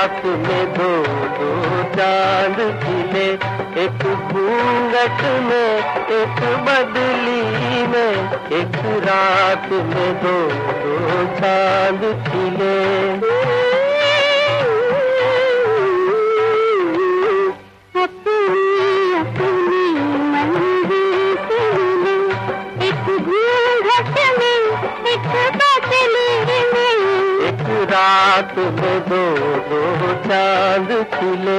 रात में दो दो चांद खिले, एक घूंघट में एक बदली में, एक रात में दो दो चांद खिले। रात में दो दो चांद खिले।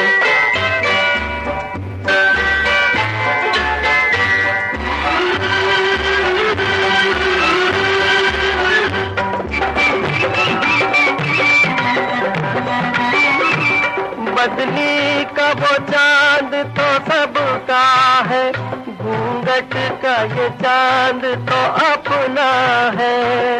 बदली का वो चांद तो सबका है, घूंघट का ये चांद तो अपना है।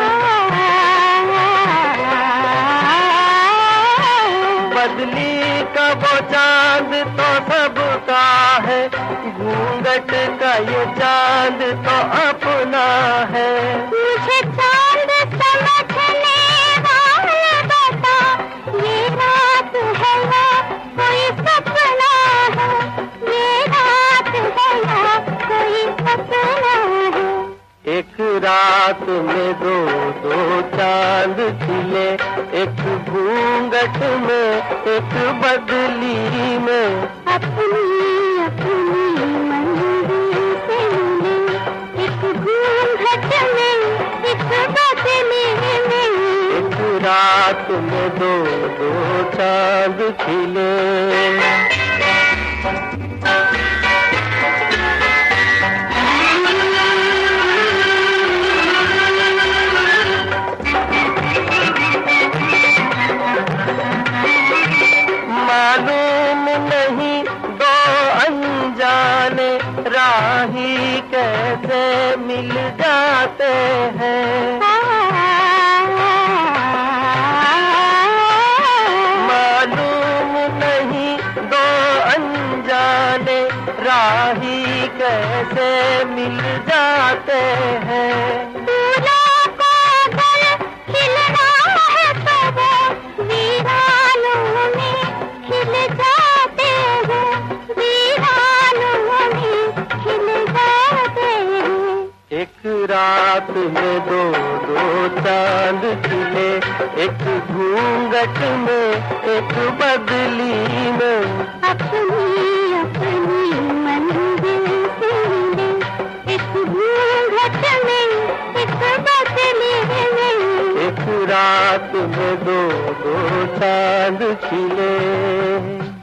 बदली का वो चांद तो सबका है, घूंघट का ये चांद तो अपना है। मुझे चांद समझने वाले बता, ये रात है या कोई सपना है, ये रात है या कोई सपना है। एक रात में दो दो चांद खिले, एक घूंघट में एक बदली में, अपनी अपनी मंजिल से मिले, एक घूंघट में एक बदली में। एक रात में दो दो चांद खिले। मालूम नहीं दो अनजाने राही कैसे मिल जाते हैं। मालूम नहीं दो अनजाने राही कैसे मिल जाते हैं। एक रात में दो दो चांद खिले, एक घूंघट में एक बदली में, अपनी अपनी मंजिल से मिले, एक घूंघट में एक बदली में। एक रात में दो दो चांद खिले।